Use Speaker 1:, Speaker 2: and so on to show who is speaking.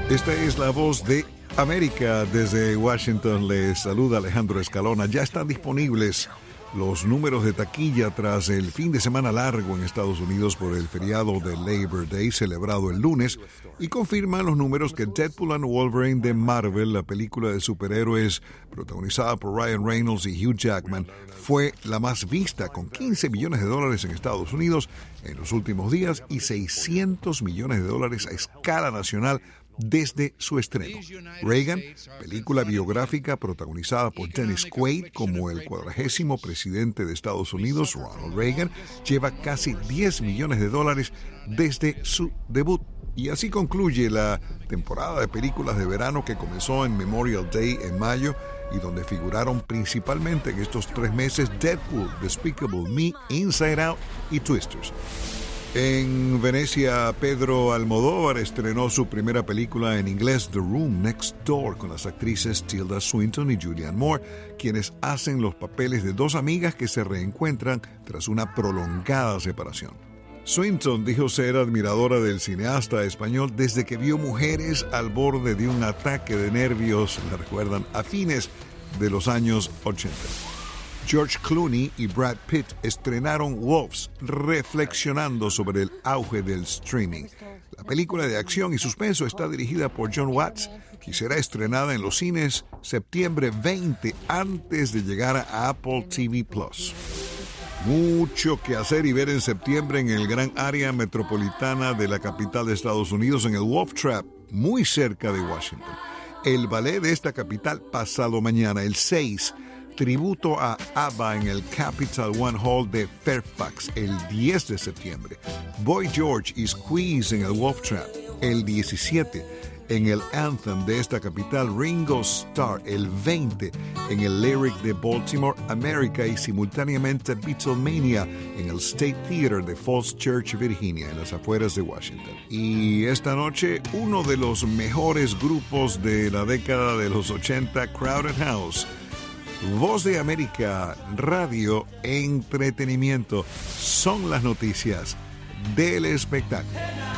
Speaker 1: Esta es la voz de América. Desde Washington les saluda Alejandro Escalona. Ya están disponibles los números de taquilla tras el fin de semana largo en Estados Unidos por el feriado de Labor Day celebrado el lunes, y confirman los números que Deadpool and Wolverine de Marvel, la película de superhéroes protagonizada por Ryan Reynolds y Hugh Jackman, fue la más vista, con $15 millones en Estados Unidos en los últimos días y $600 millones a escala nacional desde su estreno. Reagan, película biográfica protagonizada por Dennis Quaid como el 40º presidente de Estados Unidos, Ronald Reagan, lleva casi $10 millones desde su debut. Y así concluye la temporada de películas de verano que comenzó en Memorial Day en mayo y donde figuraron principalmente en estos 3 meses Deadpool, Despicable Me, Inside Out y Twisters. En Venecia, Pedro Almodóvar estrenó su primera película en inglés, The Room Next Door, con las actrices Tilda Swinton y Julianne Moore, quienes hacen los papeles de dos amigas que se reencuentran tras una prolongada separación. Swinton dijo ser admiradora del cineasta español desde que vio Mujeres al borde de un ataque de nervios, la recuerdan, a fines de los años 80. George Clooney y Brad Pitt estrenaron Wolves, reflexionando sobre el auge del streaming. La película de acción y suspenso está dirigida por John Watts y será estrenada en los cines septiembre 20 antes de llegar a Apple TV+. Mucho que hacer y ver en septiembre en el gran área metropolitana de la capital de Estados Unidos, en el Wolf Trap, muy cerca de Washington. El ballet de esta capital pasado mañana, el 6, tributo a ABBA en el Capital One Hall de Fairfax el 10 de septiembre. Boy George y Squeeze en el Wolf Trap el 17. En el Anthem de esta capital, Ringo Starr el 20 en el Lyric de Baltimore, América, y simultáneamente Beatlemania en el State Theater de Falls Church, Virginia, en las afueras de Washington. Y esta noche, uno de los mejores grupos de la década de los 80, Crowded House. Voz de América, radio, entretenimiento, son las noticias del espectáculo.